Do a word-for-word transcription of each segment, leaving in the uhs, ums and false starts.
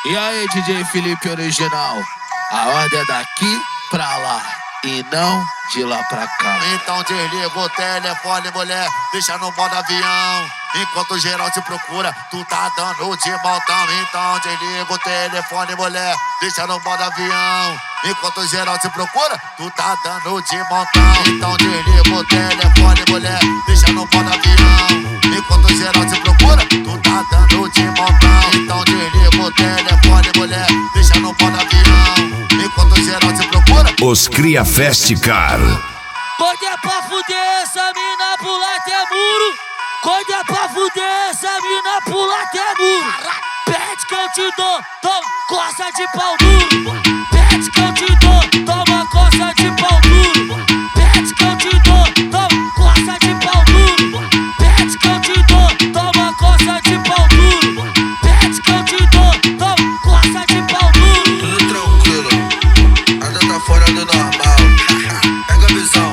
E aí, D J Felipe original, a ordem é daqui pra lá e não de lá pra cá. Então desliga o telefone, mulher, deixa no modo avião. Enquanto geral te procura, tu tá dando de montão. Então desliga o telefone, mulher, deixa no modo avião. Enquanto geral te procura, tu tá dando de montão. Então desliga o telefone, mulher, deixa no modo avião. Enquanto geral te procura, tu tá dando de montão. Então desliga o telefone, mulher, deixa no modo avião. Enquanto geral te procura, Os Cria Festicar. Quando é pra fuder, essa mina pula até muro. Quando é pra fuder, essa mina pula até muro. Pede que eu te dou, toma coça de pau duro. Pede que eu te dou, toma coça de pau duro. Pede que eu te dou, toma coça de pau duro. Pede que eu te dou, toma coça de pau duro. Pede que eu te dou, toma coça de pau duro. Tudo tranquilo, ainda tá fora do normal. Pega a visão.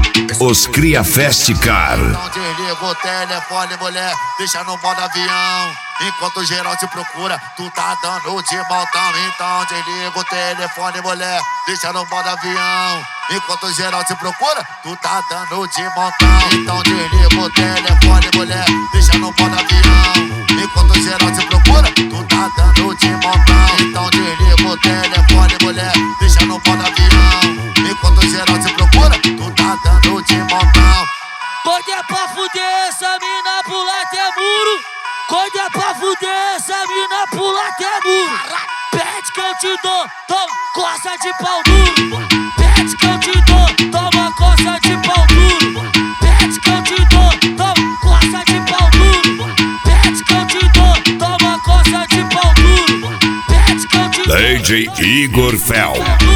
Os Cria Festicar. então desliga o telefone, mulher, deixa no modo avião. Enquanto geral te procura, tu tá dando de montão. Então desliga o telefone, mulher, deixa no modo avião. Enquanto geral te procura, tu tá dando de montão. Então desliga o telefone, mulher, deixa no modo avião. Enquanto geral te procura, tu tá dando de montão. Então desliga o telefone, mulher, deixa no modo avião. Enquanto geral te procura, tu tá dando de montão. Quando é pra fuder, essa mina pula até muro. Quando é pra fuder, essa mina pula até muro. Pede que eu te dou, toma coça de pau duro. Pede que eu te dou, toma coça de pau duro. Pede que eu te dou, toma coça de pau duro. Pede que eu te dou, toma coça de pau duro. Pede que eu te dou, D J Igor Fel.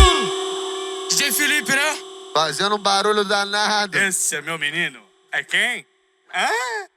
D J Felipe, né? Fazendo um barulho danado. Esse é meu menino. É quem? Ah?